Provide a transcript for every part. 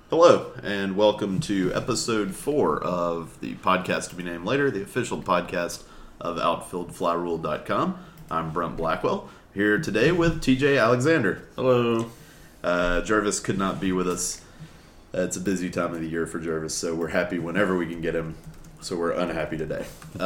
Hello, and welcome to episode 4 of the podcast to be named later, the official podcast of OutfieldFlyRule.com. I'm Brent Blackwell, here today with TJ Alexander. Hello. Jervis could not be with us. It's a busy time of the year for Jervis, so we're happy whenever we can get him, so we're unhappy today.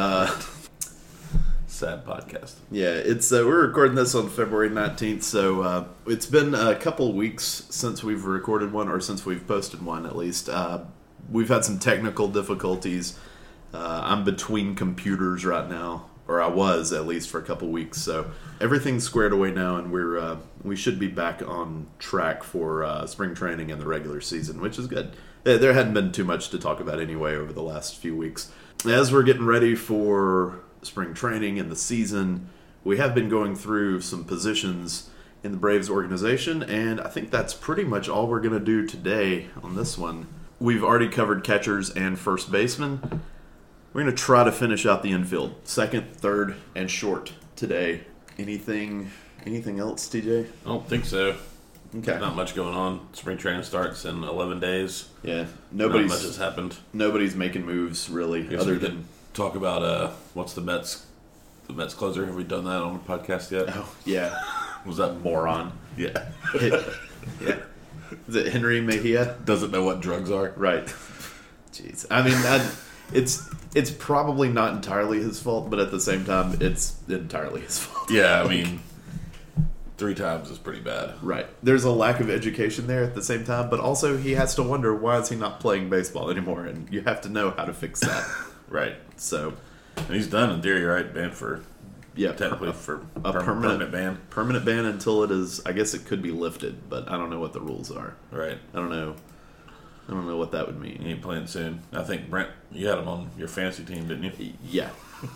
Sad podcast. Yeah, it's we're recording this on February 19th, so it's been a couple weeks since we've recorded one, or since we've posted one at least. We've had some technical difficulties. I'm between computers right now, or I was at least for a couple weeks, so everything's squared away now, and we should be back on track for spring training and the regular season, which is good. There hadn't been too much to talk about anyway over the last few weeks. As we're getting ready for spring training and the season, we have been going through some positions in the Braves organization, and I think that's pretty much all we're going to do today on this one. We've already covered catchers and first baseman. We're going to try to finish out the infield, second, third, and short today. Anything else, TJ? I don't think so. Okay. Not much going on. Spring training starts in 11 days. Yeah. Not much has happened. Nobody's making moves, really, other than... Talk about what's the Mets closer. Have we done that on the podcast yet? Oh, yeah. Was that moron? Yeah. Yeah. Is it Henry Mejia? Doesn't know what drugs are. Right. Jeez. I mean, it's probably not entirely his fault, but at the same time, it's entirely his fault. Yeah, I mean, 3 times is pretty bad. Right. There's a lack of education there at the same time, but also he has to wonder, why is he not playing baseball anymore? And you have to know how to fix that. Right. So, and he's done in theory, right? Banned for technically for a permanent ban. Permanent ban until it is. I guess it could be lifted, but I don't know what the rules are. Right. I don't know what that would mean. He ain't playing soon. I think Brent, you had him on your fantasy team, didn't you? Yeah.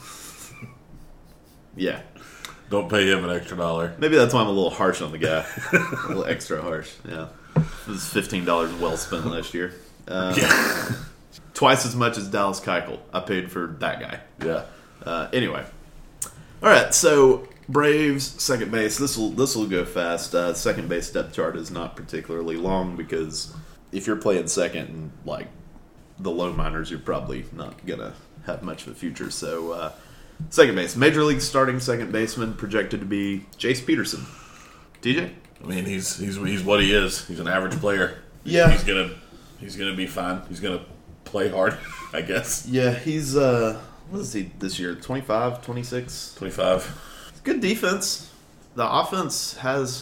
Yeah. Don't pay him an extra $1. Maybe that's why I'm a little harsh on the guy. A little extra harsh. Yeah. It was $15 well spent last year. Yeah. Twice as much as Dallas Keuchel I paid for that guy. Yeah. Anyway. All right, so Braves, second base. This will go fast. Second base depth chart is not particularly long because if you're playing second and like the low minors, you're probably not going to have much of a future. So second base. Major League starting second baseman projected to be Jace Peterson. DJ? I mean, he's what he is. He's an average player. Yeah. He's gonna be fine. He's gonna play hard, I guess. Yeah, he's what is he this year? 25, 26? 25. Good defense. The offense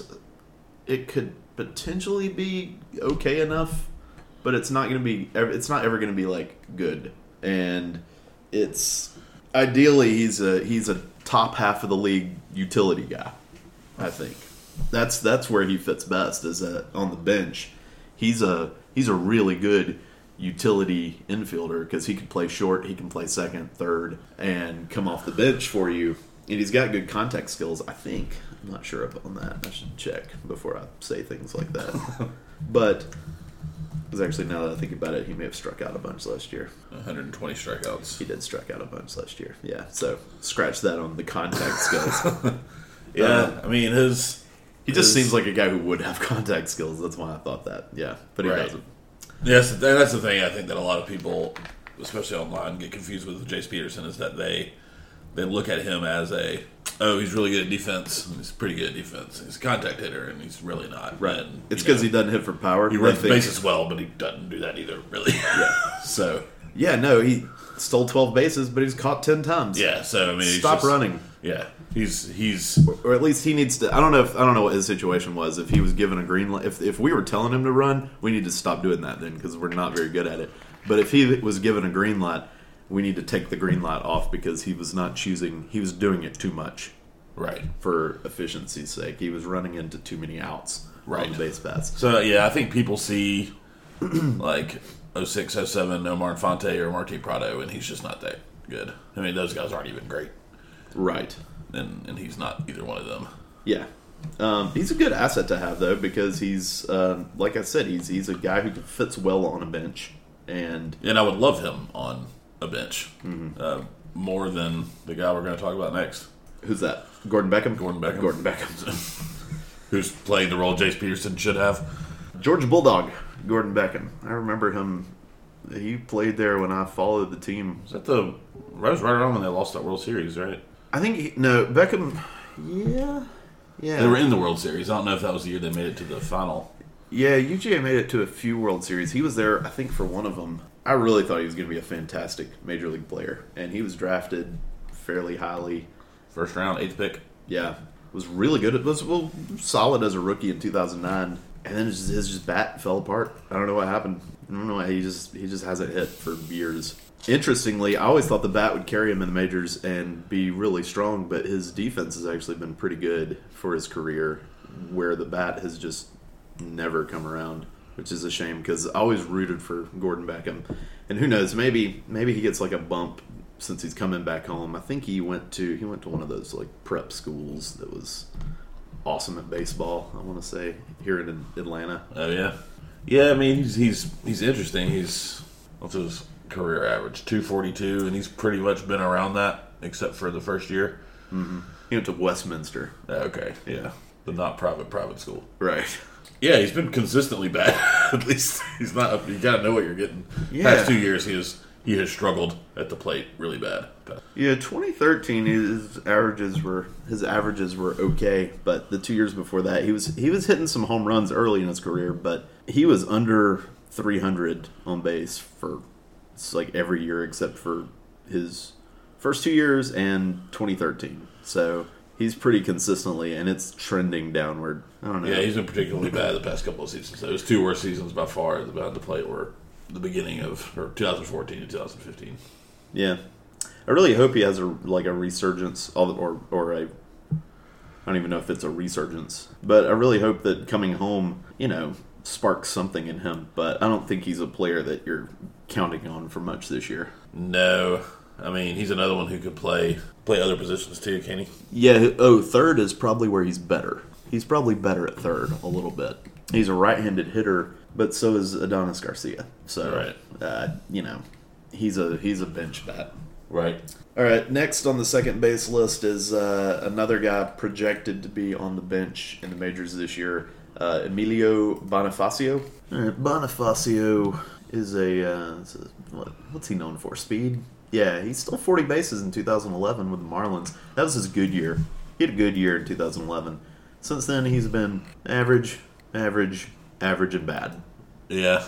could potentially be okay enough, but it's not ever going to be like good. And it's ideally he's a top half of the league utility guy. I think that's where he fits best, is on the bench. He's a really good utility infielder because he can play short, he can play second, third, and come off the bench for you. And he's got good contact skills, I think. I'm not sure on that. I should check before I say things like that. But because actually, now that I think about it, he may have struck out a bunch last year. 120 strikeouts. He did strike out a bunch last year. Yeah, so scratch that on the contact skills. Yeah, I mean he just seems like a guy who would have contact skills. That's why I thought that. Yeah, but he doesn't. Yes, that's the thing. I think that a lot of people, especially online, get confused with Jace Peterson, is that they look at him as he's really good at defense. He's pretty good at defense. He's a contact hitter, and he's really not. Right. And, it's because he doesn't hit for power. He runs the bases well, but he doesn't do that either, really. Yeah. So. Yeah, no, he stole 12 bases, but he's caught 10 times. Yeah, so I mean, stop running. Yeah, he's or at least he needs to. I don't know what his situation was. If he was given a green light, if we were telling him to run, we need to stop doing that then because we're not very good at it. But if he was given a green light, we need to take the green light off because he was not choosing. He was doing it too much, right? For efficiency's sake, he was running into too many outs, right? On the base paths. So yeah, I think people see like 06, 07, Omar Infante or Martin Prado, and he's just not that good. I mean, those guys aren't even great. Right. And he's not either one of them. Yeah. He's a good asset to have, though, because he's, like I said, he's a guy who fits well on a bench. And I would love him on a bench more than the guy we're going to talk about next. Who's that? Gordon Beckham? Gordon Beckham. Who's playing the role Jace Peterson should have. Georgia Bulldog, Gordon Beckham. I remember him. He played there when I followed the team. Was that that was right around when they lost that World Series, right? I think Beckham. Yeah. They were in the World Series. I don't know if that was the year they made it to the final. Yeah, UGA made it to a few World Series. He was there, I think, for one of them. I really thought he was going to be a fantastic Major League player, and he was drafted fairly highly. First round, 8th pick. Yeah, was really good. It was solid as a rookie in 2009, and then his bat fell apart. I don't know what happened. I don't know why he just hasn't hit for years. Interestingly, I always thought the bat would carry him in the majors and be really strong, but his defense has actually been pretty good for his career, where the bat has just never come around, which is a shame because I always rooted for Gordon Beckham. And who knows, maybe he gets like a bump since he's coming back home. I think he went to one of those like prep schools that was awesome at baseball, I want to say, here in Atlanta. Oh yeah. Yeah, I mean he's interesting. What's his career average? 242, and he's pretty much been around that except for the first year. Mm-hmm. He went to Westminster. Okay, yeah. But not private school. Right. Yeah, he's been consistently bad. At least he's not up. You gotta know what you're getting. Yeah. Past 2 years he has struggled at the plate really bad. Yeah, 2013 his averages were okay, but the 2 years before that he was hitting some home runs early in his career, but he was under 300 on base for like every year except for his first 2 years and 2013. So he's pretty consistently, and it's trending downward. I don't know. Yeah, he's been particularly bad the past couple of seasons. So his 2 worst seasons by far behind the plate were the beginning of 2014 to 2015. Yeah, I really hope he has a resurgence, or a. I don't even know if it's a resurgence, but I really hope that coming home, sparks something in him. But I don't think he's a player that you're counting on for much this year. No. I mean, he's another one who could play other positions too, can he? Yeah. Third is probably where he's better. He's probably better at third a little bit. He's a right-handed hitter, but so is Adonis Garcia. So, right. He's a bench bat. Right. All right. Next on the second base list is another guy projected to be on the bench in the majors this year, Emilio Bonifacio. All right, Bonifacio is what's he known for? Speed. Yeah, he stole 40 bases in 2011 with the Marlins. That was his good year. He had a good year in 2011. Since then, he's been average, and bad. Yeah.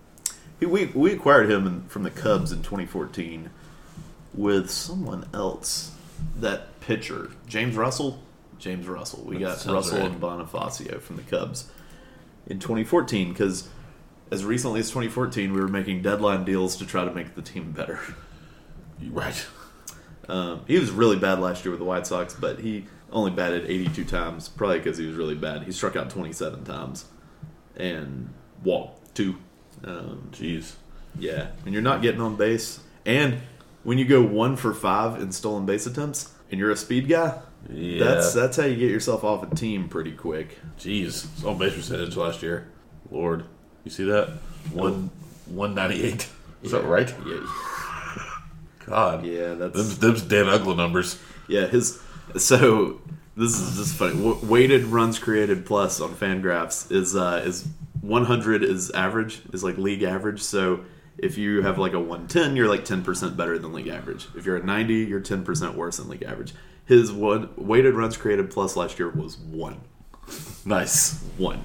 We acquired him from the Cubs in 2014 with someone else. That pitcher, James Russell. We got Russell and Bonifacio from the Cubs in 2014 because as recently as 2014, we were making deadline deals to try to make the team better. Right. He was really bad last year with the White Sox, but he only batted 82 times, probably because he was really bad. He struck out 27 times and walked 2. Jeez. Yeah, and you're not getting on base. And when you go 1 for 5 in stolen base attempts, and you're a speed guy, that's how you get yourself off a team pretty quick. Jeez, his on base percentage last year. Lord, you see that? 198. Is that right? Yeah. God. Yeah, that's them's Dan Uggla numbers. Yeah, so this is just funny. Weighted runs created plus on Fangraphs is 100 is average, is like league average. So if you have like a 110, you're like 10% better than league average. If you're at 90, you're 10% worse than league average. His weighted runs created plus last year was 1. Nice. 1.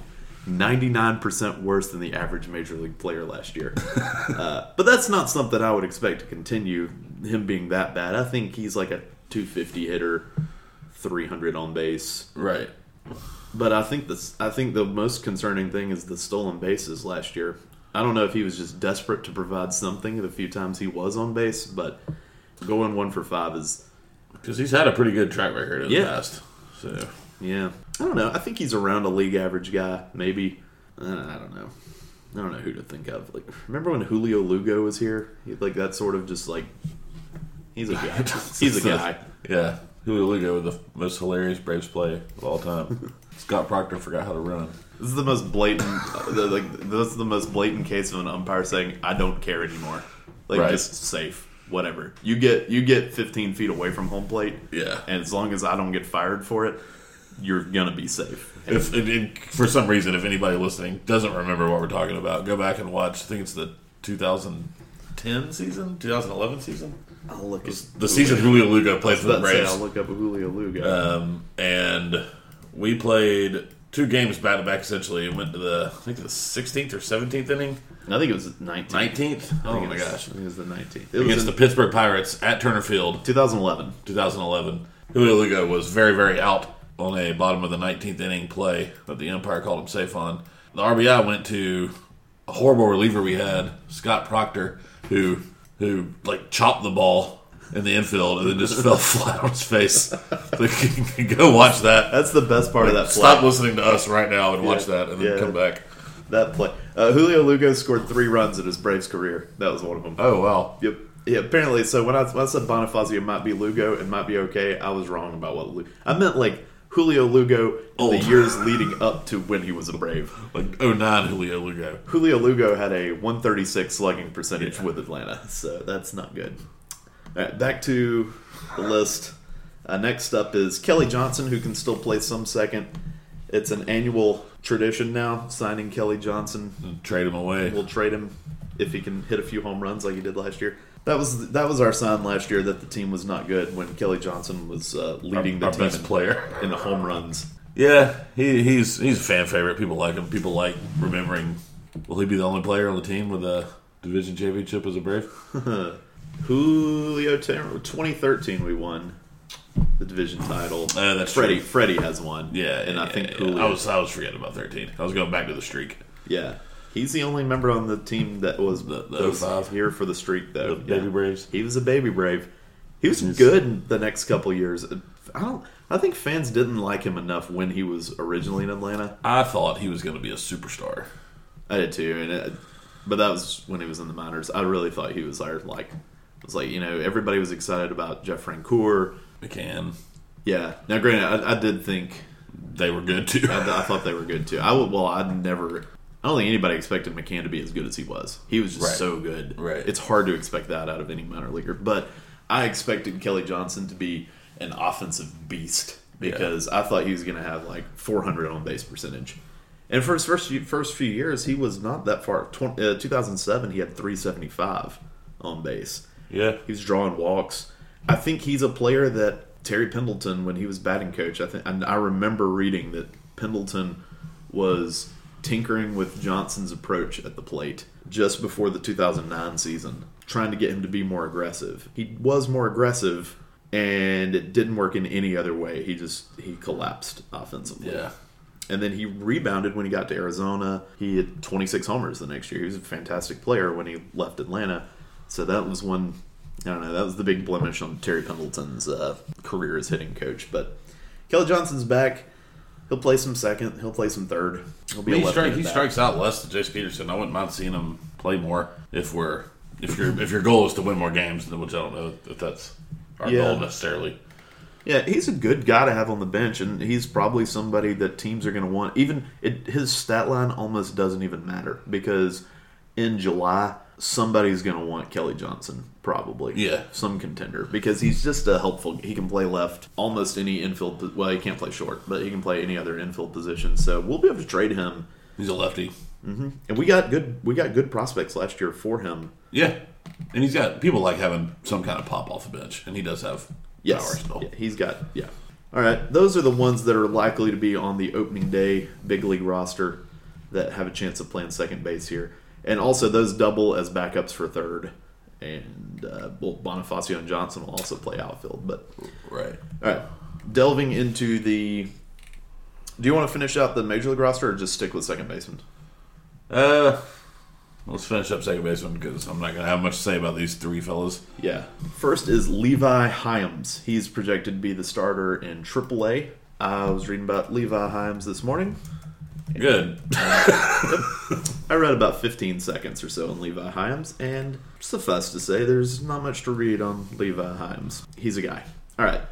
99% worse than the average major league player last year. But that's not something I would expect to continue, him being that bad. I think he's like a 250 hitter, 300 on base. Right. But I think the most concerning thing is the stolen bases last year. I don't know if he was just desperate to provide something the few times he was on base, but going 1 for 5 is... Because he's had a pretty good track record in the past. So... Yeah. I don't know. I think he's around a league average guy, maybe. I don't know. I don't know who to think of. Like, remember when Julio Lugo was here? Like that sort of just like he's a guy. He's a guy. Yeah. Julio Lugo with the most hilarious Braves play of all time. Scott Proctor forgot how to run. This is the most blatant this is the most blatant case of an umpire saying, I don't care anymore. Like just safe. Whatever. You get 15 feet away from home plate. Yeah. And as long as I don't get fired for it, you're gonna be safe. If for some reason, if anybody listening doesn't remember what we're talking about, go back and watch. I think it's the 2010 season, 2011 season. I'll look at the season Julio Lugo played for the Braves. I'll look up Julio Lugo. And we played 2 games back to back. Essentially, it went to the 16th or 17th inning. I think it was 19th. 19th? Oh my gosh! I think it was the 19th. Against the Pittsburgh Pirates at Turner Field, 2011. Julio Lugo was very, very out on a bottom of the 19th inning play that the umpire called him safe on. The RBI went to a horrible reliever we had, Scott Proctor, who like chopped the ball in the infield and then just fell flat on his face. So you can go watch that. That's the best part of that play. Stop listening to us right now and watch that and then come back. That play. Julio Lugo scored 3 runs in his Braves career. That was one of them. Oh, wow. Yep. Yeah, apparently, so when I said Bonifacio might be Lugo and might be okay, I was wrong about what Lugo. I meant like Julio Lugo in the years leading up to when he was a Brave. Like 09 Julio Lugo. Julio Lugo had a 136 slugging percentage with Atlanta, so that's not good. All right, back to the list. Next up is Kelly Johnson, who can still play some second. It's an annual tradition now, signing Kelly Johnson. And trade him away. We'll trade him if he can hit a few home runs like he did last year. That was our sign last year that the team was not good when Kelly Johnson was leading the our team best player in the home runs. Yeah, he's a fan favorite. People like him. People like remembering. Will he be the only player on the team with a division championship as a Brave? Julio Terrell, 2013 we won the division title. That's Freddie. true. Freddie has one. Yeah, and I think Julio. I was forgetting about 13. I was going back to the streak. Yeah. He's the only member on the team that was here for the streak, though. The Baby Braves. He was a Baby Brave. He was good in the next couple years. I think fans didn't like him enough when he was originally in Atlanta. I thought he was going to be a superstar. I did too, but that was when he was in the minors. I really thought he was everybody was excited about Jeff Francoeur, McCann. Yeah. Now, granted, I did think they were good too. I thought they were good too. I don't think anybody expected McCann to be as good as he was. He was just so good. Right. It's hard to expect that out of any minor leaguer. But I expected Kelly Johnson to be an offensive beast because I thought he was going to have like 400 on base percentage. And for his first few years, he was not that far. 2007, he had 375 on base. Yeah. He was drawing walks. I think he's a player that Terry Pendleton, when he was batting coach, I remember reading that Pendleton was tinkering with Johnson's approach at the plate just before the 2009 season, trying to get him to be more aggressive. He was more aggressive, and it didn't work in any other way. He collapsed offensively. Yeah. And then he rebounded when he got to Arizona. He had 26 homers the next year. He was a fantastic player when he left Atlanta. So that was that was the big blemish on Terry Pendleton's career as hitting coach. But Kelly Johnson's back. He'll play some second. He'll play some third. He strikes out less than Jace Peterson. I wouldn't mind seeing him play more if your goal is to win more games, which I don't know if that's our goal necessarily. Yeah, he's a good guy to have on the bench, and he's probably somebody that teams are going to want. His stat line almost doesn't even matter because in July somebody's going to want Kelly Johnson, probably. Yeah. Some contender. Because he's just a helpful... He can play left, almost any infield... Well, he can't play short, but he can play any other infield position. So we'll be able to trade him. He's a lefty. Mm-hmm. And we got good prospects last year for him. Yeah. And he's got... People like having some kind of pop off the bench, and he does have power still. Yeah, he's got... Yeah. All right. Those are the ones that are likely to be on the opening day big league roster that have a chance of playing second base here. And also, those double as backups for third. And Bonifacio and Johnson will also play outfield. But right. All right. Delving into the... Do you want to finish out the Major League roster or just stick with second baseman? Let's finish up second baseman because I'm not going to have much to say about these three fellas. Yeah. First is Levi Hyams. He's projected to be the starter in AAA. I was reading about Levi Hyams this morning. Good. I read about 15 seconds or so on Levi Hyams, and suffice to say, there's not much to read on Levi Hyams. He's a guy. All right.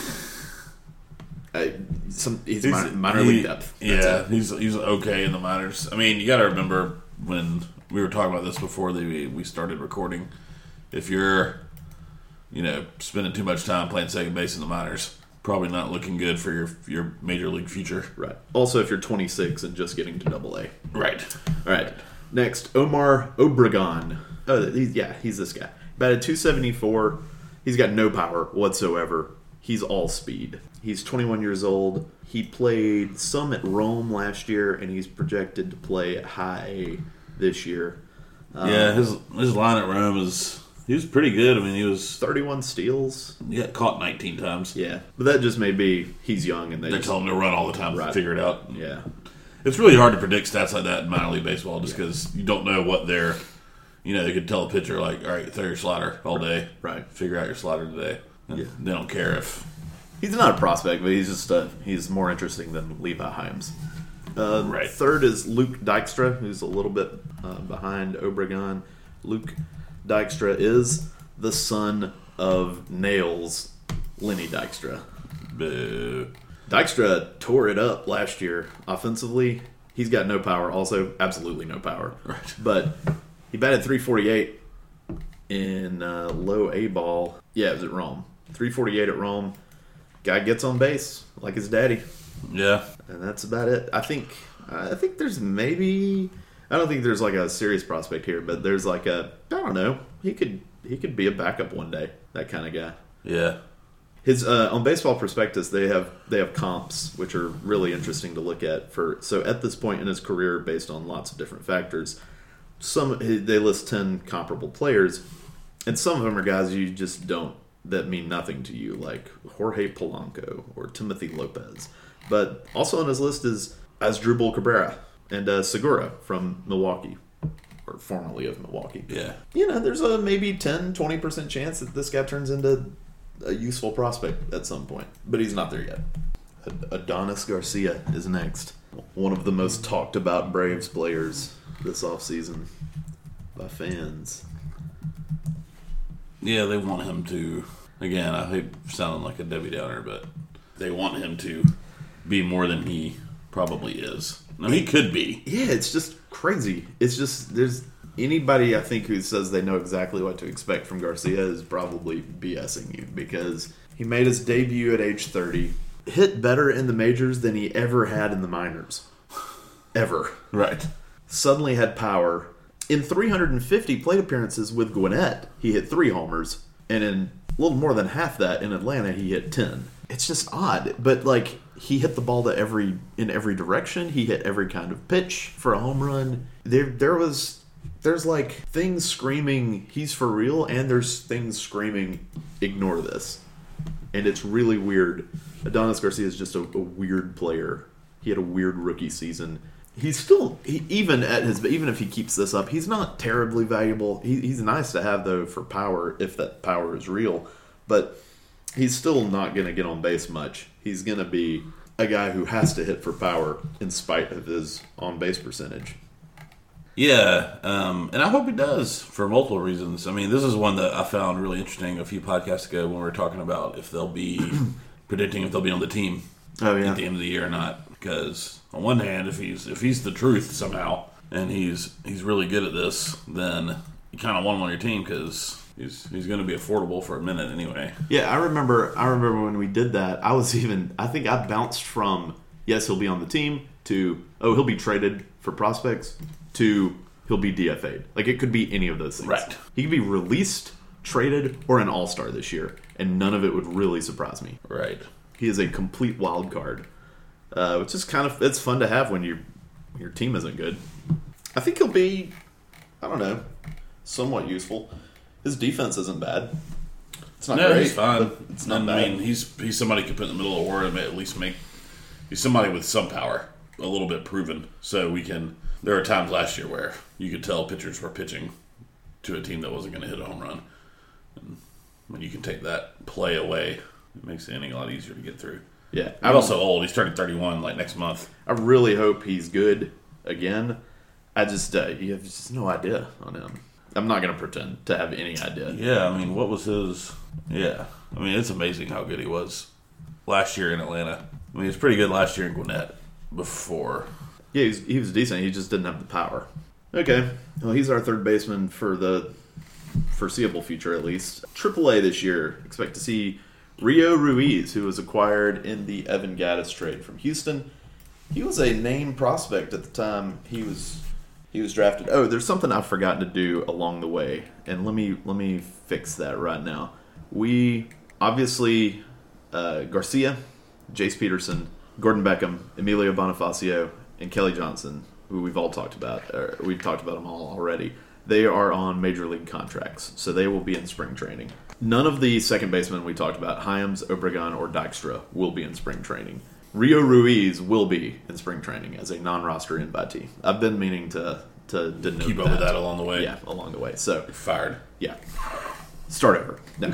He's minor league depth. He's okay in the minors. I mean, you got to remember when we were talking about this before we started recording. If you're, spending too much time playing second base in the minors, probably not looking good for your major league future. Right. Also, if you're 26 and just getting to Double-A. Right. All right. Next, Omar Obregon. Oh, he's this guy. Batted .274. He's got no power whatsoever. He's all speed. He's 21 years old. He played some at Rome last year, and he's projected to play at High A this year. His line at Rome he was pretty good. I mean, he was 31 steals. He got caught 19 times. Yeah, but that just may be he's young and they tell him to run all the time to figure it out. Yeah, it's really hard to predict stats like that in minor league baseball just because you don't know what they're. They could tell a pitcher like, all right, throw your slider all day. Right. Figure out your slider today. They don't care if he's not a prospect, but he's more interesting than Levi Himes. Right. Third is Luke Dykstra, who's a little bit behind Obregon. Luke Dykstra is the son of Nails, Lenny Dykstra. Boo. Dykstra tore it up last year offensively. He's got no power, also absolutely no power. Right. But he batted .348 in low A ball. Yeah, it was at Rome. .348 at Rome. Guy gets on base like his daddy. Yeah. And that's about it. I think there's maybe... I don't think there's like a serious prospect here, but there's like I don't know. He could be a backup one day. That kind of guy. Yeah. His on Baseball Prospectus they have comps which are really interesting to look at so at this point in his career based on lots of different factors. They list 10 comparable players, and some of them are guys you just don't that mean nothing to you, like Jorge Polanco or Timothy Lopez. But also on his list is Asdrubal Cabrera and Segura from Milwaukee, or formerly of Milwaukee. Yeah. There's a maybe 10-20% chance that this guy turns into a useful prospect at some point. But he's not there yet. Adonis Garcia is next. One of the most talked about Braves players this offseason by fans. Yeah, they want him to, again, I hate sounding like a Debbie Downer, but they want him to be more than he probably is. No, he could be. Yeah, it's just crazy. It's just, there's anybody I think who says they know exactly what to expect from Garcia is probably BSing you, because he made his debut at age 30, hit better in the majors than he ever had in the minors. Ever. Right. Suddenly had power. In 350 plate appearances with Gwinnett, he hit 3 homers, and in a little more than half that in Atlanta, he hit 10. It's just odd, but he hit the ball in every direction. He hit every kind of pitch for a home run. There's like things screaming he's for real, and there's things screaming ignore this, and it's really weird. Adonis Garcia is just a weird player. He had a weird rookie season. He's still even if he keeps this up, he's not terribly valuable. He's nice to have though for power if that power is real, but he's still not going to get on base much. He's going to be a guy who has to hit for power in spite of his on base percentage. Yeah, and I hope he does for multiple reasons. I mean, this is one that I found really interesting a few podcasts ago when we were talking about if they'll be predicting if they'll be on the team at the end of the year or not. Because on one hand, if he's the truth somehow and he's really good at this, then you kind of want him on your team because he's going to be affordable for a minute anyway. Yeah, I remember when we did that. I think I bounced from yes, he'll be on the team to he'll be traded for prospects to he'll be DFA'd. Like it could be any of those things. Right. He could be released, traded, or an all-star this year, and none of it would really surprise me. Right. He is a complete wild card. Which is it's fun to have when your team isn't good. I think he'll be, I don't know, somewhat useful. His defense isn't bad. It's not great. He's fine. It's not bad. I mean, he's somebody you can put in the middle of the order and at least he's somebody with some power, a little bit proven. So there are times last year where you could tell pitchers were pitching to a team that wasn't going to hit a home run. And when you can take that play away, it makes the inning a lot easier to get through. Yeah, I'm also old. He's turning 31 next month. I really hope he's good again. I just you have just no idea on him. I'm not going to pretend to have any idea. Yeah, I mean, what was his? Yeah, I mean, it's amazing how good he was last year in Atlanta. I mean, he was pretty good last year in Gwinnett before. Yeah, he was decent. He just didn't have the power. Okay, well, he's our third baseman for the foreseeable future, at least. AAA this year. Expect to see Rio Ruiz, who was acquired in the Evan Gattis trade from Houston. He was a named prospect at the time he was drafted. Oh, there's something I've forgotten to do along the way, and let me fix that right now. We obviously Garcia, Jace Peterson, Gordon Beckham, Emilio Bonifacio, and Kelly Johnson, who we've all talked about. We've talked about them all already. They are on major league contracts, so they will be in spring training. None of the second basemen we talked about, Hyams, Obregon, or Dykstra, will be in spring training. Rio Ruiz will be in spring training as a non-roster invitee. I've been meaning to denote keep up with that along the way. Yeah, along the way. So you're fired. Yeah. Start over. No.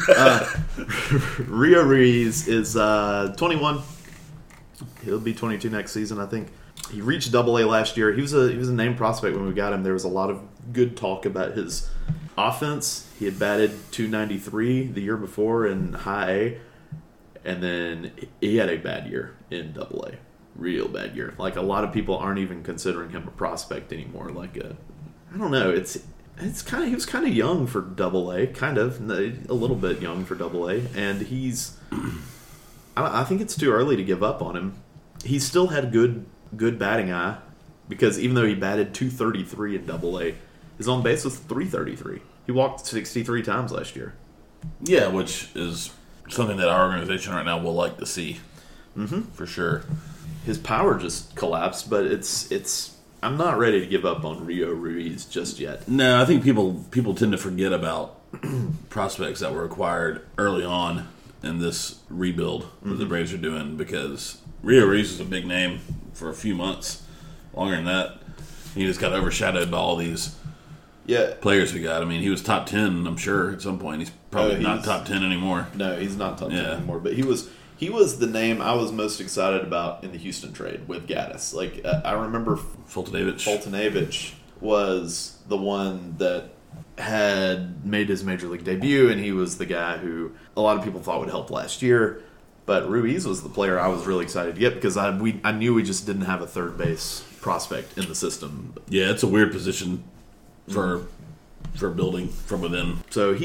Rio Ruiz is 21. He'll be 22 next season, I think. He reached Double A last year. He was a named prospect when we got him. There was a lot of good talk about his offense. He had batted .293 the year before in High A, and then he had a bad year in Double A. Real bad year. Like, a lot of people aren't even considering him a prospect anymore. Like, I don't know. It's kind of, he was kind of young for Double A, kind of a little bit young for Double A, and he's. I think it's too early to give up on him. He still had good batting eye, because even though he batted .233 in Double A, his on base was .333. He walked 63 times last year. Yeah, which is something that our organization right now will like to see, for sure. His power just collapsed, but it's. I'm not ready to give up on Rio Ruiz just yet. No, I think people tend to forget about prospects that were acquired early on in this rebuild that the Braves are doing, because Rio Ruiz is a big name for a few months. Longer than that, he just got overshadowed by all these players we got. I mean, he was top 10, I'm sure, at some point. He's probably not top 10 anymore. No, he's not top 10 anymore. But he was the name I was most excited about in the Houston trade with Gattis. Like, I remember Foltynewicz was the one that had made his major league debut, and he was the guy who a lot of people thought would help last year. But Ruiz was the player I was really excited to get, because I knew we just didn't have a third base prospect in the system. Yeah, it's a weird position for building from within. So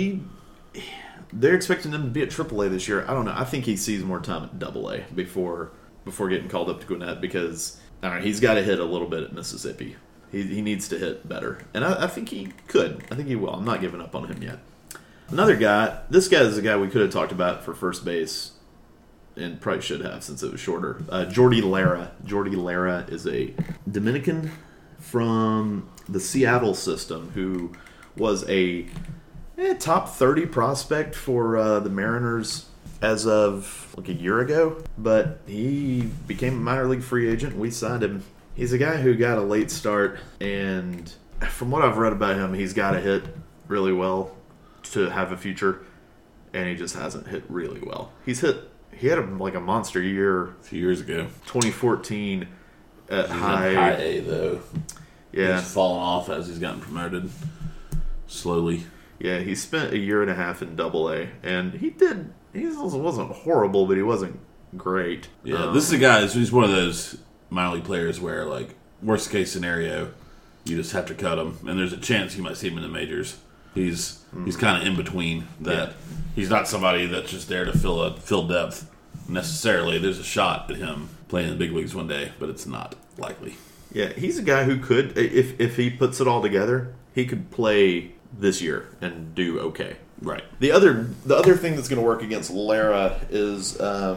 they're expecting him to be at AAA this year. I don't know. I think he sees more time at AA before getting called up to Gwinnett, because he's got to hit a little bit at Mississippi. He needs to hit better, and I think he could. I think he will. I'm not giving up on him yet. Another guy. This guy is a guy we could have talked about for first base, and probably should have, since it was shorter. Jordy Lara. Jordy Lara is a Dominican from the Seattle system who was a top 30 prospect for the Mariners as of like a year ago, but he became a minor league free agent. We signed him. He's a guy who got a late start, and from what I've read about him, he's got to hit really well to have a future, and he just hasn't hit really well. He had a monster year a few years ago, 2014 at High A though. Yeah, he's fallen off as he's gotten promoted slowly. Yeah, he spent a year and a half in Double A, and he also wasn't horrible, but he wasn't great. Yeah, this is a guy. He's one of those minor league players where, like, worst case scenario, you just have to cut him, and there's a chance you might see him in the majors. He's kind of in between that. Yeah. He's not somebody that's just there to fill depth necessarily. There's a shot at him playing in the big leagues one day, but it's not likely. Yeah, he's a guy who could, if he puts it all together, he could play this year and do okay. Right. The other thing that's going to work against Lara is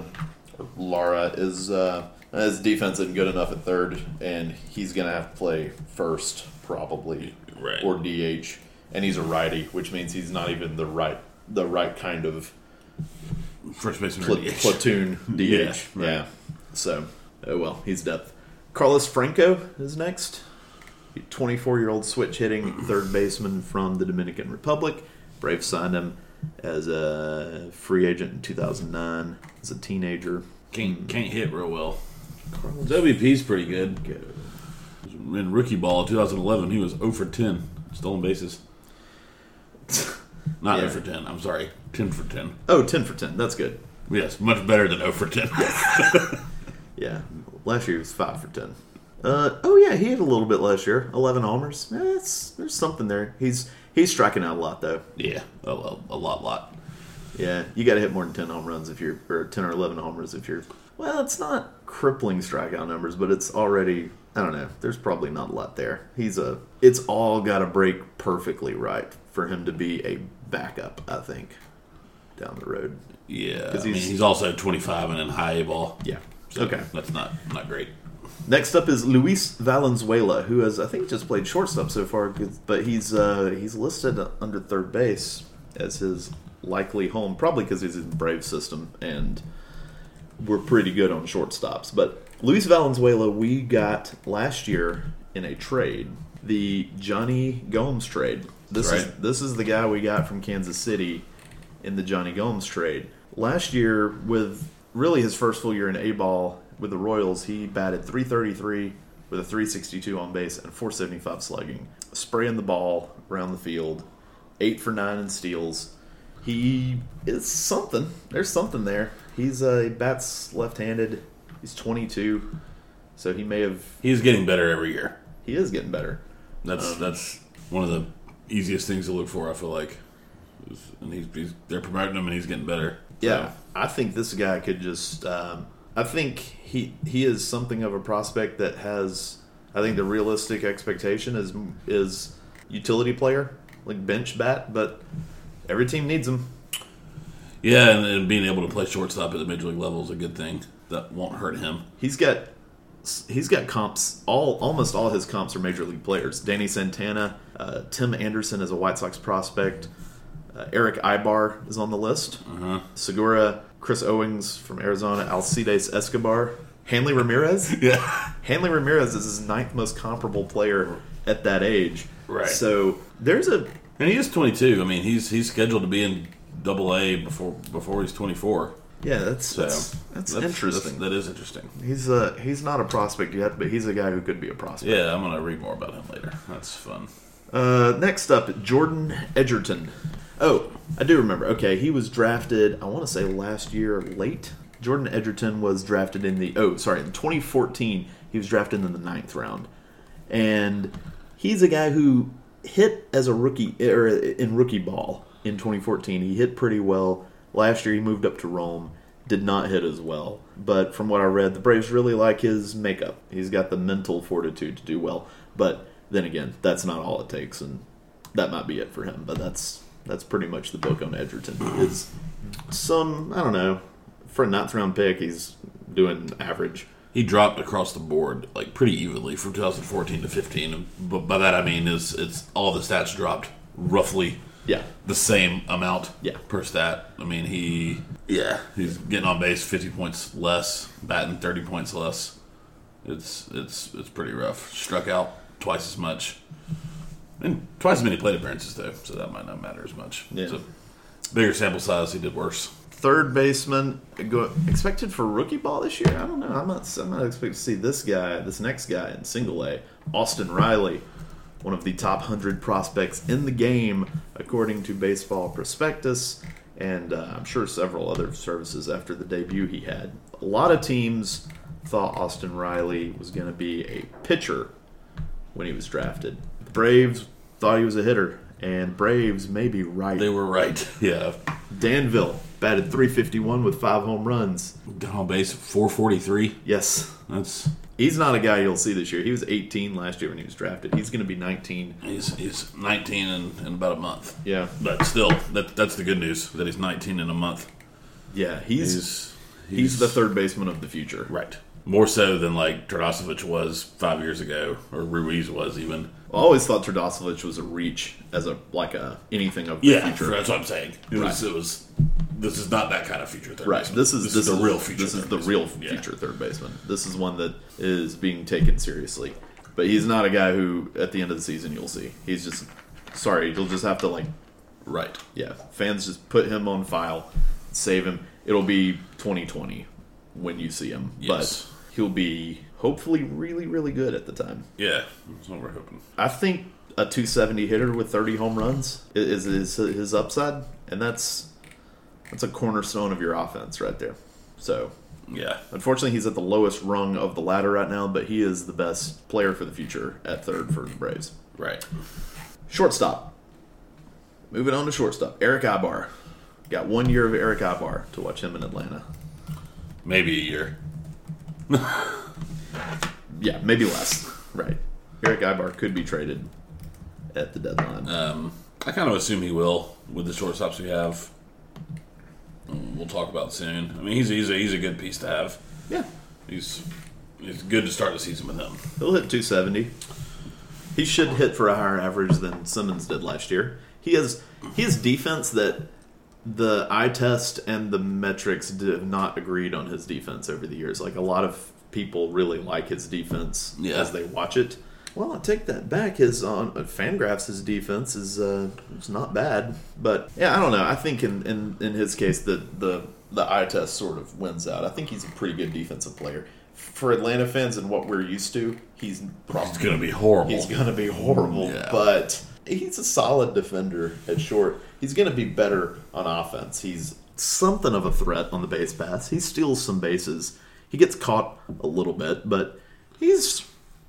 his defense isn't good enough at third, and he's going to have to play first probably, right, or DH, and he's a righty, which means he's not even the right kind of first baseman platoon DH. Yeah, right. Yeah. So, he's depth. Carlos Franco is next. 24-year-old switch-hitting third baseman from the Dominican Republic. Braves signed him as a free agent in 2009 as a teenager. Can't hit real well. His OBP's pretty good. In rookie ball in 2011, he was 0 for 10 stolen bases. Not 0 for 10. I'm sorry, 10 for 10. Oh, 10 for 10. That's good. Yes, much better than 0 for 10. Yeah, last year he was 5 for 10. He had a little bit last year. 11 homers. There's something there. He's striking out a lot, though. Yeah, a lot. Yeah, you got to hit more than 10 home runs or 10 or 11 homers if you're. Well, it's not crippling strikeout numbers, but it's already. I don't know. There's probably not a lot there. It's all got to break perfectly right for him to be a backup, I think, down the road. Yeah, I mean, he's also 25 and in high A ball. Yeah. So okay. That's not great. Next up is Luis Valenzuela, who has, I think, just played shortstop so far, but he's listed under third base as his likely home, probably because he's in the Braves system, and we're pretty good on shortstops. But Luis Valenzuela, we got last year in a trade, the Johnny Gomes trade. This is the guy we got from Kansas City in the Johnny Gomes trade. Last year, with really his first full year in A-ball with the Royals, he batted .333 with a .362 on base and .475 slugging, spraying the ball around the field, 8 for 9 in steals. He is something. There's something there. He bats left-handed. He's 22, so he may have. He's getting better every year. He is getting better. That's one of the easiest things to look for, I feel like. And they're promoting him, and he's getting better. Yeah, I think this guy could just. I think he is something of a prospect that has. I think the realistic expectation is utility player, like bench bat, but every team needs him. Yeah, and being able to play shortstop at the major league level is a good thing. That won't hurt him. He's got comps. Almost all his comps are major league players. Danny Santana, Tim Anderson is a White Sox prospect. Eric Ibar is on the list. Segura, Chris Owings from Arizona, Alcides Escobar, Hanley Ramirez. Yeah, Hanley Ramirez is his 9th most comparable player at that age. Right. So and he is 22. I mean, he's scheduled to be in Double-A before he's 24. Yeah, that's interesting. That is interesting. He's not a prospect yet, but he's a guy who could be a prospect. Yeah, I'm gonna read more about him later. That's fun. Next up, Jordan Edgerton. Oh, I do remember. Okay, he was drafted, I want to say last year late. Jordan Edgerton was drafted in 2014. He was drafted in the 9th round. And he's a guy who hit as a rookie, or in rookie ball in 2014. He hit pretty well. Last year he moved up to Rome. Did not hit as well. But from what I read, the Braves really like his makeup. He's got the mental fortitude to do well. But then again, that's not all it takes, and that might be it for him. But that's pretty much the book on Edgerton. I don't know, for a 9th round pick, he's doing average. He dropped across the board like pretty evenly from 2014 to 15. But by that I mean it's all the stats dropped roughly the same amount per stat. I mean he's getting on base 50 points less, batting 30 points less. It's pretty rough. Struck out twice as much. And twice as many plate appearances, though, so that might not matter as much. Yeah. So, bigger sample size, he did worse. Third baseman expected for rookie ball this year? I don't know. I'm not expecting to see this next guy in single A. Austin Riley, one of the top 100 prospects in the game, according to Baseball Prospectus, and I'm sure several other services after the debut he had. A lot of teams thought Austin Riley was going to be a pitcher when he was drafted. The Braves thought he was a hitter, and Braves may be right. They were right, yeah. Danville batted .351 with 5 home runs. Got on base .443. Yes. That's He's not a guy you'll see this year. He was 18 last year when he was drafted. He's going to be 19. He's 19 in about a month. Yeah. But still, that's the good news, that he's 19 in a month. Yeah, he's the third baseman of the future. Right. More so than like Tardosevich was 5 years ago, or Ruiz was even. I always thought Tardosevich was a reach as anything of the future. That's what I'm saying. This is not that kind of future third baseman. This is the real future. This is the real future third baseman. This is one that is being taken seriously. But he's not a guy who, at the end of the season, you'll see. He's just you'll just have to right. Yeah, fans just put him on file, save him. It'll be 2020 when you see him. Yes. But he'll be hopefully really, really good at the time. Yeah, that's what we're hoping. I think a .270 hitter with 30 home runs is his upside, and that's a cornerstone of your offense right there. So, yeah. Unfortunately, he's at the lowest rung of the ladder right now, but he is the best player for the future at third for the Braves. Right. Shortstop. Moving on to shortstop. Eric Ibar. Got 1 year of Eric Ibar to watch him in Atlanta. Maybe a year. Yeah, maybe less. Right. Eric Ibar could be traded at the deadline. I kind of assume he will with the shortstops we have. We'll talk about soon. I mean, he's a good piece to have. Yeah. It's good to start the season with him. He'll hit 270. He should hit for a higher average than Simmons did last year. He has defense that the eye test and the metrics have not agreed on his defense over the years. Like, a lot of people really like his defense as they watch it. Well, I take that back. On Fangraphs, his defense is not bad, but yeah, I don't know. I think in his case, the eye test sort of wins out. I think he's a pretty good defensive player. For Atlanta fans and what we're used to, he's going to be horrible. He's going to be horrible, but he's a solid defender at short. He's going to be better on offense. He's something of a threat on the base pass. He steals some bases. He gets caught a little bit, but he's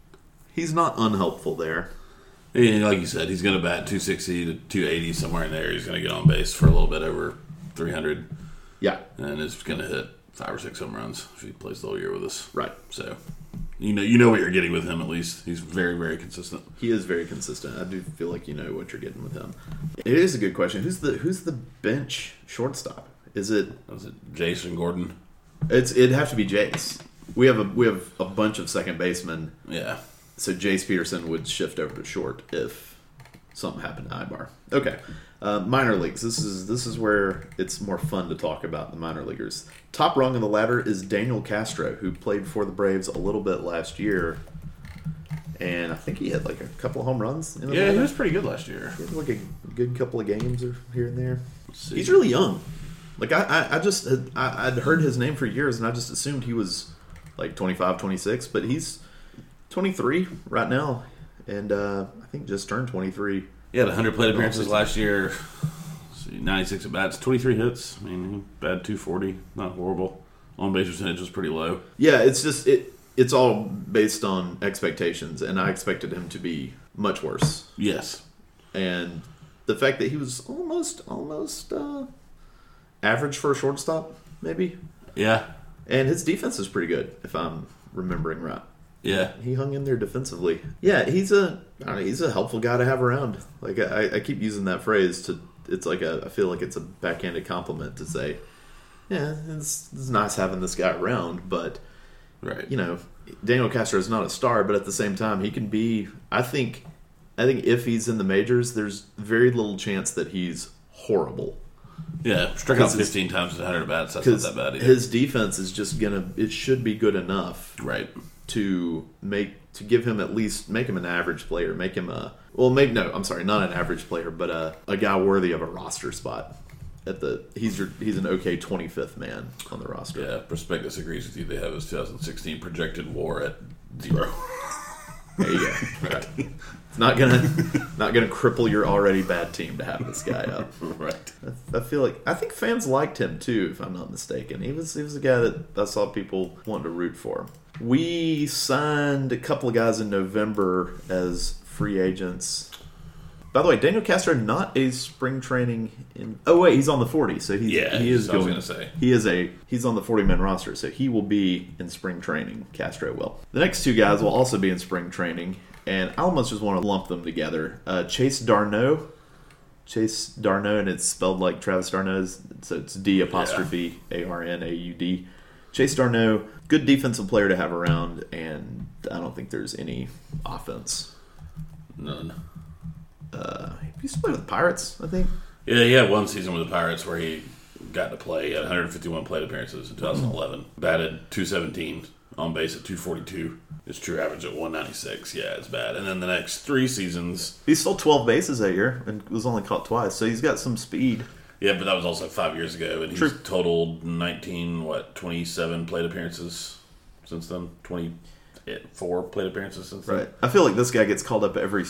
not unhelpful there. Yeah, like you said, he's going to bat 260 to 280, somewhere in there. He's going to get on base for a little bit over 300. Yeah. And is going to hit 5 or 6 home runs if he plays the whole year with us. Right. So, you know what you're getting with him at least. He's very, very consistent. He is very consistent. I do feel like you know what you're getting with him. It is a good question. Who's the bench shortstop? Is it Jason Gordon? It'd have to be Jace. We have a bunch of second basemen. Yeah. So Jace Peterson would shift over to short if something happened to Ibar. Okay. Minor leagues. This is where it's more fun to talk about the minor leaguers. Top rung on the ladder is Daniel Castro, who played for the Braves a little bit last year. And I think he had like a couple of home runs. He was pretty good last year. He had like a good couple of games here and there. He's really young. Like I'd heard his name for years, and I just assumed he was like 25, 26, but he's 23 right now, and I think just turned 23. He had 100 plate appearances last year. 96 at bats, 23 hits. I mean, he batted 240, not horrible. On base percentage was pretty low. Yeah, it's just it's all based on expectations, and I expected him to be much worse. Yes, and the fact that he was almost average for a shortstop, maybe. Yeah, and his defense is pretty good, if I'm remembering right. Yeah, he hung in there defensively. Yeah, he's a helpful guy to have around. Like I keep using that phrase it's like I feel like it's a backhanded compliment to say, yeah, it's nice having this guy around. But right, Daniel Castro is not a star, but at the same time, he can be. I think if he's in the majors, there's very little chance that he's horrible. Yeah, struck out 15 times with 100 bats. That's not that bad either. His defense is just it should be good enough, right, to give him at least make him an average player, make him not an average player, but a guy worthy of a roster spot. He's an okay 25th man on the roster. Yeah, Prospectus agrees with you. They have his 2016 projected WAR at 0. There you go. Right. It's not gonna cripple your already bad team to have this guy up. Right. I think fans liked him too, if I'm not mistaken. He was a guy that I saw people wanting to root for. We signed a couple of guys in November as free agents. By the way, Daniel Castro not a spring training in. Oh wait, he's on the 40, so he is going. I was going to say he's on the 40-man roster, so he will be in spring training. Castro will. The next two guys will also be in spring training, and I almost just want to lump them together. Chase Darnaud, and it's spelled like Travis Darnaud, so it's D''Arnaud. Chase Darnaud, good defensive player to have around, and I don't think there's any offense. None. He used to play with the Pirates, I think. Yeah, he had one season with the Pirates where he got to play. He had 151 plate appearances in 2011. Batted 217, on base at 242. His true average at 196. Yeah, it's bad. And then the next 3 seasons... He stole 12 bases that year and was only caught twice, so he's got some speed. Yeah, but that was also 5 years ago, and he's totaled 27 plate appearances since then. 24 plate appearances since then. Right. I feel like this guy gets called up every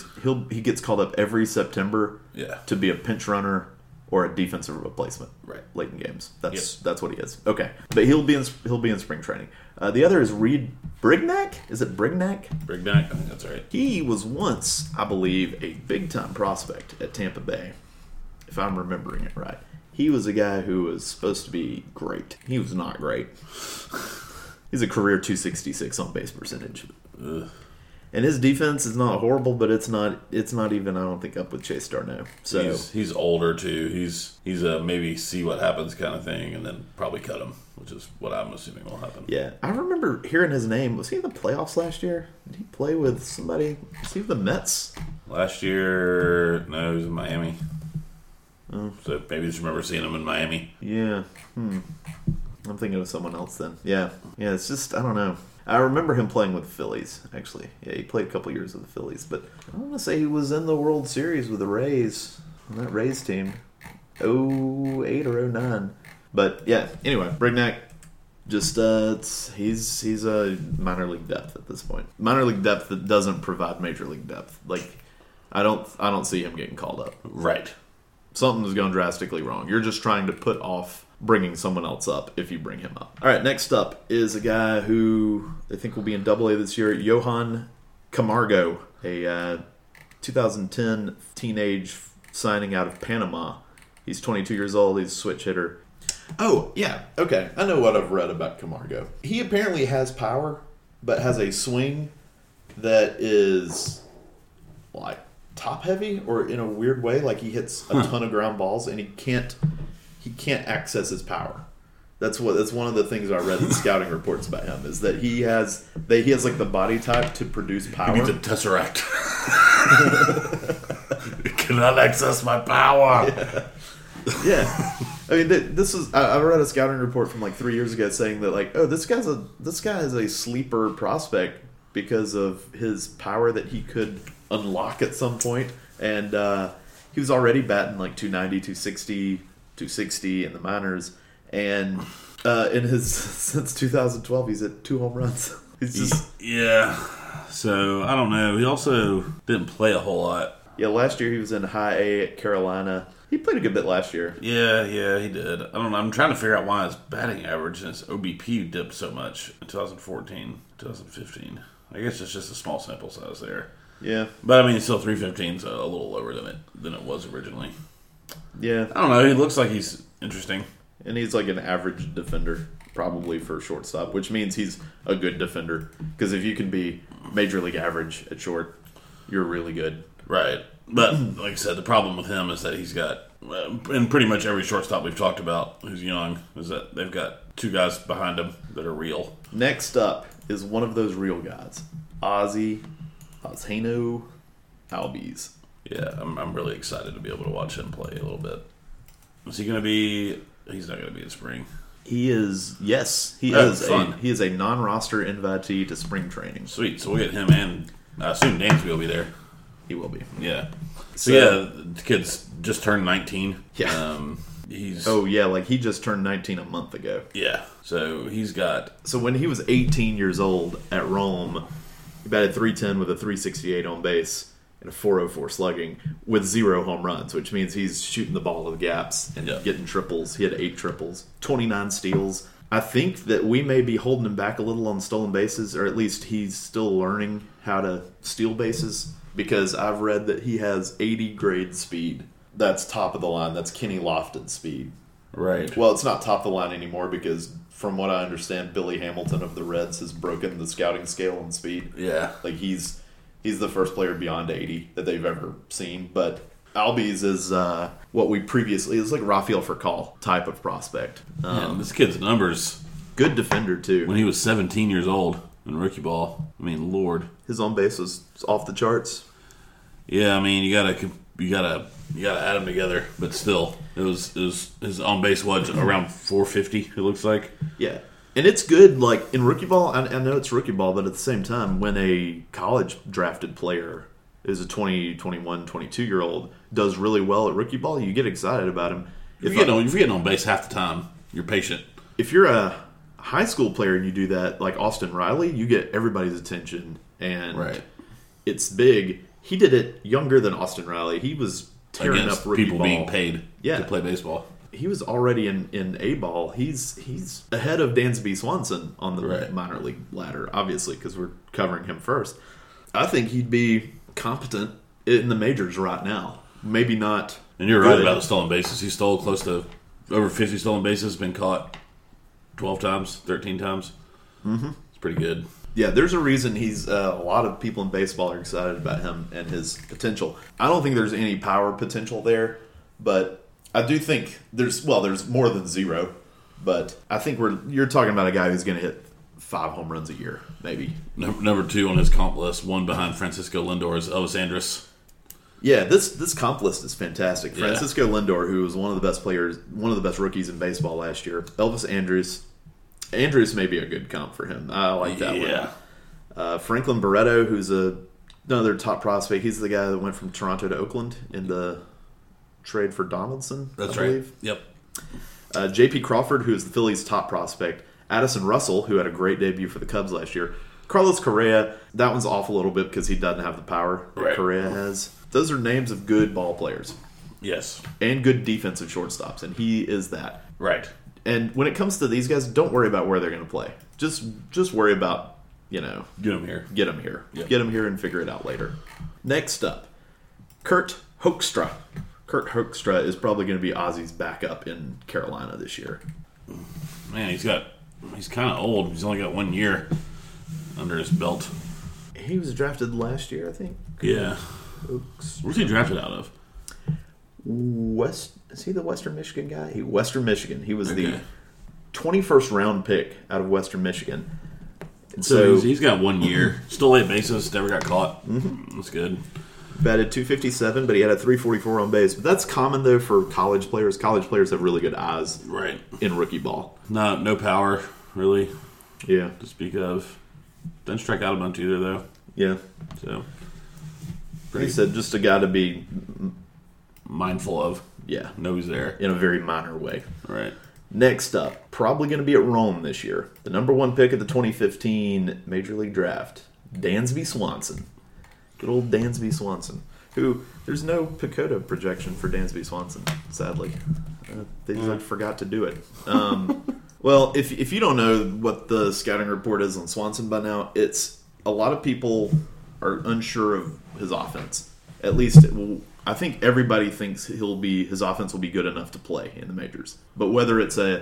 September to be a pinch runner or a defensive replacement late in games. That's what he is. Okay. But he'll be in spring training. The other is Reed Brignac. Is it Brignac? Brignac, I think that's right. He was once, I believe, a big-time prospect at Tampa Bay. if I'm remembering it right. He was a guy who was supposed to be great. He was not great. He's a career .266 on base percentage. Ugh. And his defense is not horrible, but it's not even, I don't think, up with Chase Darno. So he's older too. He's a maybe see what happens kind of thing, and then probably cut him, which is what I'm assuming will happen. yeah, I remember hearing his name. Was he in the playoffs last year? Did he play with somebody? Was he with the Mets? Last year, no, he was in Miami. Oh. So maybe just remember seeing him in Miami. Yeah. I'm thinking of someone else then. Yeah. It's just, I don't know. I remember him playing with the Phillies, actually. Yeah, he played a couple years with the Phillies. But I want to say he was in the World Series with the Rays, on that Rays team. 08 or 09. But, yeah, anyway, Brignac, just, he's a minor league depth at this point. Minor league depth that doesn't provide major league depth. Like, I don't see him getting called up. Right. Something's going drastically wrong. You're just trying to put off bringing someone else up if you bring him up. All right, next up is a guy who I think will be in AA this year, Johan Camargo, a 2010 teenage signing out of Panama. He's 22 years old. He's a switch hitter. Oh, yeah. Okay. I know what I've read about Camargo. He apparently has power, but has a swing that is like top heavy, or in a weird way, like he hits a ton of ground balls and he can't access his power. That's one of the things I read in scouting reports about him, is that he has like the body type to produce power. He needs a tesseract. Cannot access my power. Yeah. I mean, I read a scouting report from like 3 years ago saying that, like, oh, this guy is a sleeper prospect because of his power that he could unlock at some point. And he was already batting like 290, 260, 260 in the minors. And since 2012, he's hit 2 home runs. He's just yeah. So I don't know. He also didn't play a whole lot. Yeah, last year he was in High A at Carolina. He played a good bit last year. Yeah, he did. I don't know. I'm trying to figure out why his batting average and his OBP dipped so much in 2014, 2015. I guess it's just a small sample size there. Yeah. But I mean, still 315 is a little lower than it was originally. Yeah. I don't know. He looks like he's interesting. And he's like an average defender, probably for shortstop, which means he's a good defender. Because if you can be major league average at short, you're really good. Right. But, like I said, the problem with him is that he's got, and pretty much every shortstop we've talked about who's young, is that they've got 2 guys behind him that are real. Next up is one of those real guys, Ozzie Albies. Yeah, I'm really excited to be able to watch him play a little bit. Is he going to be... He's not going to be in spring. He is, yes. He is a non-roster invitee to spring training. Sweet. So we'll get him, and I assume Dansby will be there. He will be. Yeah. So yeah, the kid's just turned 19. Yeah. He's... Oh, yeah, like he just turned 19 a month ago. Yeah. So he's got... So when he was 18 years old at Rome, he batted .310 with a .368 on base and a .404 slugging with 0 home runs, which means he's shooting the ball to the gaps and getting triples. He had 8 triples, 29 steals. I think that we may be holding him back a little on stolen bases, or at least he's still learning how to steal bases, because I've read that he has 80 grade speed. That's top of the line. That's Kenny Lofton speed. Right. Well, it's not top of the line anymore because, from what I understand, Billy Hamilton of the Reds has broken the scouting scale on speed. Yeah. Like, he's the first player beyond 80 that they've ever seen. But Albies is what we previously... It's like Rafael Furcal type of prospect. This kid's numbers... Good defender, too. When he was 17 years old in rookie ball. I mean, Lord. His on base was off the charts. Yeah, I mean, you gotta add them together, but still, it was his on base was around 450. It looks like. Yeah, and it's good. Like in rookie ball, I know it's rookie ball, but at the same time, when a college drafted player is a 20, 21, 22-year-old does really well at rookie ball, you get excited about him. If you're getting on base half the time, you're patient. If you're a high school player and you do that, like Austin Riley, you get everybody's attention, and it's big. He did it younger than Austin Riley. He was tearing against up rookie people ball. being paid to play baseball. He was already in A-ball. He's ahead of Dansby Swanson on the minor league ladder, obviously, because we're covering him first. I think he'd be competent in the majors right now. Maybe not And you're right about the stolen bases. He stole close to over 50 stolen bases, been caught 12 times, 13 times. Mm-hmm. It's pretty good. Yeah, there's a reason he's a lot of people in baseball are excited about him and his potential. I don't think there's any power potential there, but I do think there's more than zero, but I think you're talking about a guy who's going to hit 5 home runs a year, maybe. Number 2 on his comp list, one behind Francisco Lindor, is Elvis Andrus. Yeah, this comp list is fantastic. Yeah. Francisco Lindor, who was one of the best players, one of the best rookies in baseball last year. Elvis Andrus. Andrus may be a good comp for him. I like that one. Franklin Barreto, who's another top prospect. He's the guy that went from Toronto to Oakland in the trade for Donaldson, That's I believe. Right. Yep. J.P. Crawford, who is the Phillies' top prospect. Addison Russell, who had a great debut for the Cubs last year. Carlos Correa, that one's off a little bit because he doesn't have the power that Correa has. Those are names of good ball players. Yes. And good defensive shortstops, and he is that. Right. And when it comes to these guys, don't worry about where they're going to play. Just worry about, get them here. Get them here. Yep. Get them here and figure it out later. Next up, Kurt Hoekstra. Kurt Hoekstra is probably going to be Ozzy's backup in Carolina this year. Man, he's kind of old. He's only got 1 year under his belt. He was drafted last year, I think. Yeah. Hoekstra. Where's he drafted out of? Is he the Western Michigan guy? Western Michigan. He was the 21st round pick out of Western Michigan. And so he's got 1 year. Stole 8 bases, never got caught. Mm-hmm. That's good. Batted .257, but he had a .344 on base. But that's common, though, for college players. College players have really good eyes in rookie ball. No power, really. Yeah. To speak of. Doesn't strike out a bunch either, though. Yeah. So. Like I said, just a guy to be mindful of. Yeah. Know he's there. In a very minor way. Right. Next up, probably going to be at Rome this year. The number 1 pick of the 2015 Major League Draft, Dansby Swanson. Good old Dansby Swanson. Who, there's no PECOTA projection for Dansby Swanson, sadly. They just forgot to do it. Well, if you don't know what the scouting report is on Swanson by now, it's a lot of people are unsure of his offense. At least, I think everybody thinks his offense will be good enough to play in the majors. But whether it's a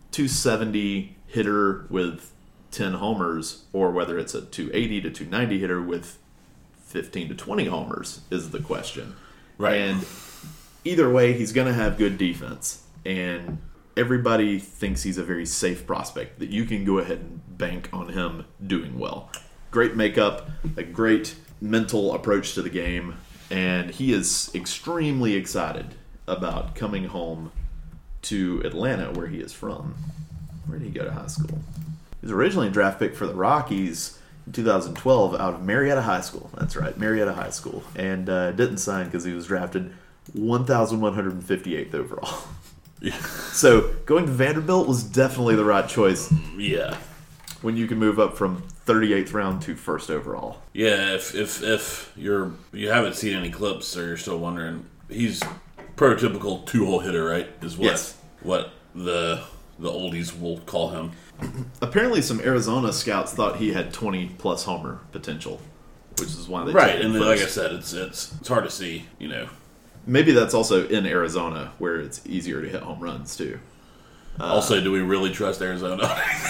270 hitter with 10 homers or whether it's a 280 to 290 hitter with 15 to 20 homers is the question. Right. And either way, he's going to have good defense. And everybody thinks he's a very safe prospect, that you can go ahead and bank on him doing well. Great makeup, a great mental approach to the game, and he is extremely excited about coming home to Atlanta, where he is from. Where did he go to high school? He was originally a draft pick for the Rockies in 2012 out of Marietta High School. That's right, Marietta High School. And didn't sign because he was drafted 1,158th overall. Yeah. So going to Vanderbilt was definitely the right choice. Yeah. When you can move up from 38th round to 1st overall. Yeah, if you haven't seen any clips or you're still wondering, he's prototypical 2-hole hitter, right? Is what the oldies will call him. Apparently, some Arizona scouts thought he had 20-plus homer potential, which is why they right. took him And first. like I said, it's hard to see. Maybe that's also in Arizona, where it's easier to hit home runs too. Also, do we really trust Arizona?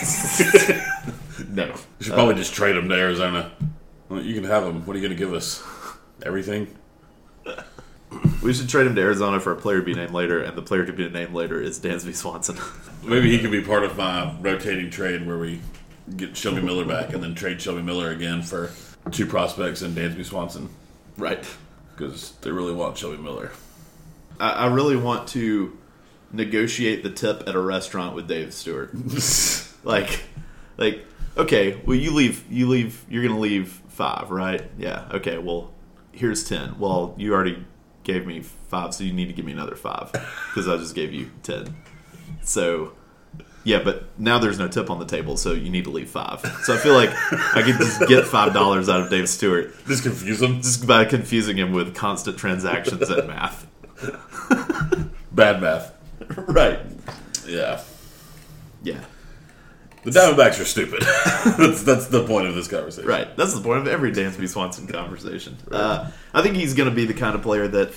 No, You should probably just trade him to Arizona. Well, you can have him. What are you going to give us? Everything? we should trade him to Arizona for a player to be named later, and the player to be named later is Dansby Swanson. Maybe he could be part of my rotating trade where we get Shelby Miller back and then trade Shelby Miller again for 2 prospects and Dansby Swanson. Right. Because they really want Shelby Miller. I really want to negotiate the tip at a restaurant with Dave Stewart. like, okay, well, you're going to leave 5, right? Yeah, okay, well, here's 10. Well, you already gave me 5, so you need to give me another 5, because I just gave you 10. So, yeah, but now there's no tip on the table, so you need to leave 5. So I feel like I could just get $5 out of Dave Stewart. Just confuse him? Just by confusing him with constant transactions and math. Bad math. Right. Yeah. Yeah. The Diamondbacks are stupid. that's the point of this conversation. Right. That's the point of every Dansby Swanson conversation. Right. I think he's going to be the kind of player that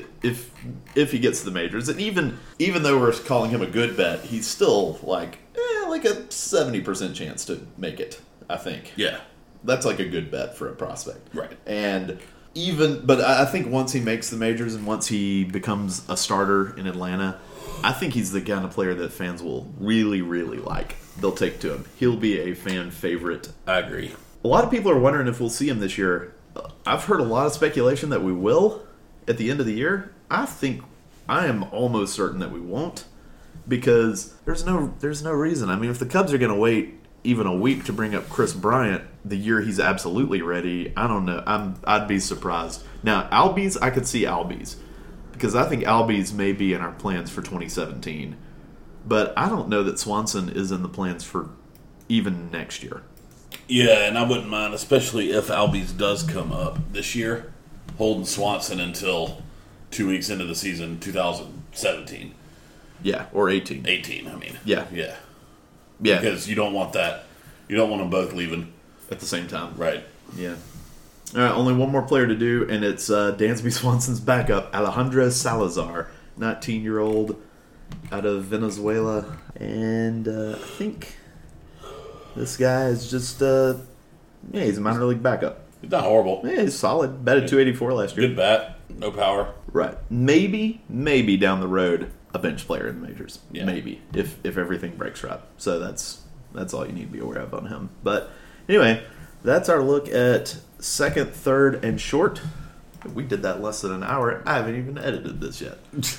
if he gets to the majors, and even though we're calling him a good bet, he's still like a 70% chance to make it, I think. Yeah. That's like a good bet for a prospect. Right. And but I think once he makes the majors and once he becomes a starter in Atlanta, I think he's the kind of player that fans will really, really like. They'll take to him. He'll be a fan favorite. I agree. A lot of people are wondering if we'll see him this year. I've heard a lot of speculation that we will at the end of the year. I am almost certain that we won't, because there's no reason. I mean, if the Cubs are going to wait even a week to bring up Chris Bryant the year he's absolutely ready, I don't know. I'd be surprised. Now, Albies, I could see Albies, because I think Albies may be in our plans for 2017. But I don't know that Swanson is in the plans for even next year. Yeah, and I wouldn't mind, especially if Albies does come up this year, holding Swanson until 2 weeks into the season, 2017. Yeah, or 18. 18, I mean. Yeah. Yeah. Yeah. Because you don't want that. You don't want them both leaving. At the same time. Right. Yeah. All right, only one more player to do, and it's Dansby Swanson's backup, Alejandro Salazar, 19-year-old out of Venezuela. And I think this guy is just, he's a minor league backup. He's not horrible. Yeah, he's solid. Batted .284 last year. Good bat. No power. Right. Maybe down the road, a bench player in the majors. Yeah. Maybe, if everything breaks right. So that's all you need to be aware of on him. But anyway, that's our look at second, third, and short. We did that less than an hour. I haven't even edited this yet.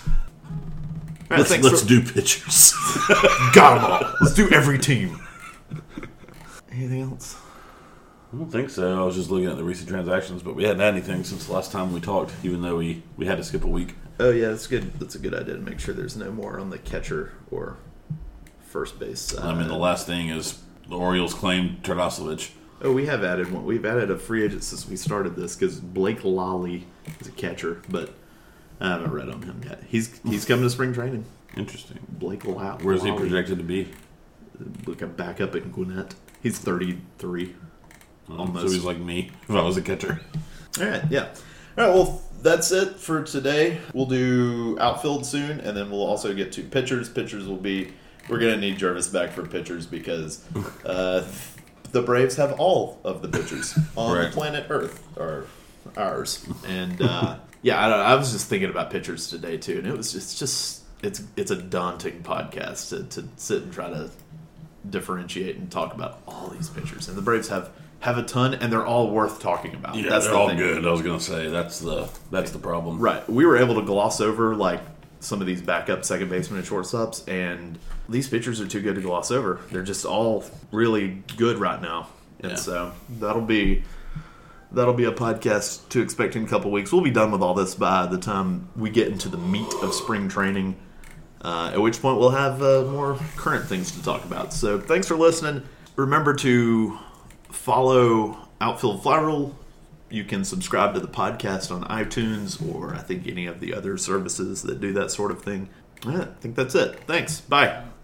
All right, let's do pitchers. Got them all. Let's do every team. Anything else? I don't think so. I was just looking at the recent transactions, but we hadn't had anything since the last time we talked, even though we had to skip a week. Oh, yeah, that's good. That's a good idea to make sure there's no more on the catcher or first base side. I mean, the last thing is the Orioles claimed Tarnasovich. Oh, we have added one. We've added a free agent since we started this, because Blake Lally is a catcher, but I haven't read on him yet. He's coming to spring training. Interesting. Blake Lally. Where's he projected to be? Look, a backup at Gwinnett. He's 33. Almost. So he's like me if I was a catcher. All right, yeah. All right, well, that's it for today. We'll do outfield soon, and then we'll also get to pitchers. Pitchers will be... We're going to need Jervis back for pitchers, because the Braves have all of the pitchers on right. planet Earth, or ours. And, yeah, I was just thinking about pitchers today, too, and it's a daunting podcast to sit and try to differentiate and talk about all these pitchers. And the Braves have a ton, and they're all worth talking about. Yeah, that's they're all good. I was going to say that's the problem. Right. We were able to gloss over like some of these backup second basemen and shortstops, and these pitchers are too good to gloss over. They're just all really good right now, and so that'll be a podcast to expect in a couple weeks. We'll be done with all this by the time we get into the meat of spring training. At which point we'll have more current things to talk about. So thanks for listening. Remember to follow Outfield Fly Rule. You can subscribe to the podcast on iTunes, or I think any of the other services that do that sort of thing. I think that's it. Thanks. Bye.